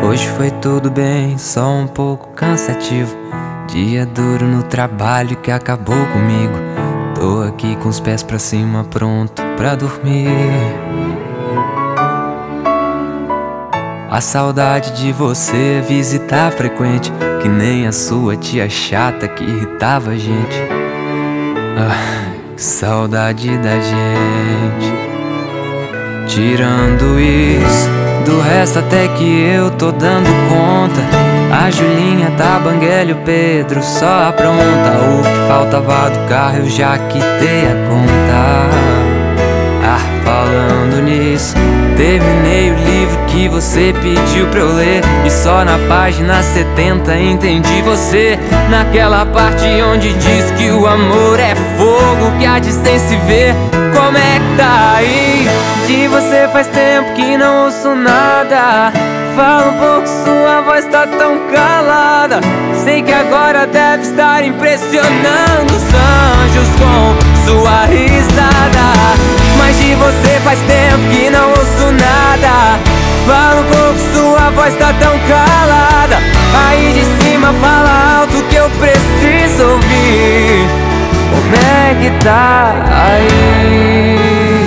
Hoje foi tudo bem, só um pouco cansativo. Dia duro no trabalho que acabou comigo. Tô aqui com os pés pra cima, pronto pra dormir. A saudade de você visitar frequente, que nem a sua tia chata que irritava a gente. Que saudade da gente. Tirando isso, do resto até que eu tô dando conta. A Julinha tá banguela e o Pedro só apronta. O que faltava do carro eu já quitei a conta. Falando nisso, terminei o livro que você pediu pra eu ler. E só na página 70 entendi você. Naquela parte onde diz que o amor é fogo que há de sem se ver. Como é que tá aí? De você faz tempo que não ouço nada. Fala um pouco, sua voz tá tão calada. Sei que agora deve estar impressionando os anjos com sua risada. Mas de você faz tempo que não ouço nada. Fala um pouco, sua voz tá tão calada. Aí de cima fala alto que eu preciso ouvir. Como é que tá aí?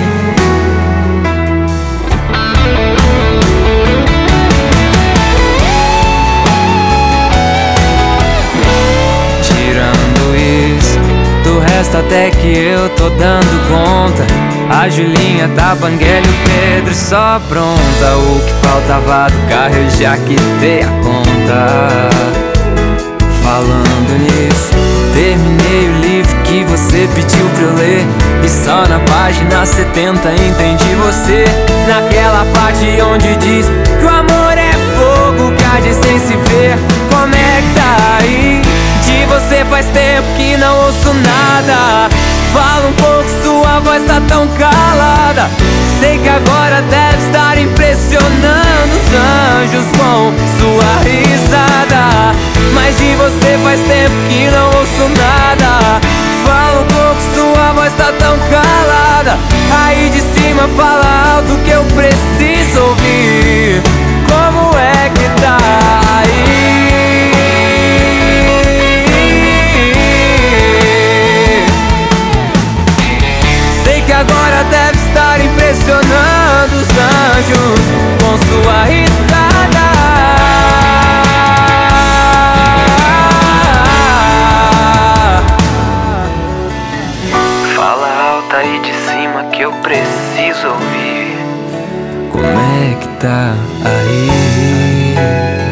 Tirando isso, do resto até que eu tô dando conta. A Julinha tá banguela e o Pedro só pronta. O que faltava do carro eu já quitei a conta. Falando nisso, terminei o livro que você pediu pra eu ler. E só na página 70 entendi você. Naquela parte onde diz que o amor é fogo que há de sem se ver. Como é que tá aí? De você faz tempo que não ouço nada. Fala um pouco, sua voz tá tão calada. Sei que agora deve estar impressionando os anjos com sua risada. Mas de você faz tempo que não ouço nada. Fala um pouco, sua voz tá tão calada. Aí de cima fala alto que eu preciso ouvir. Como é que tá aí? Agora deve estar impressionando os anjos com sua risada. Fala alto aí de cima que eu preciso ouvir. Como é que tá aí?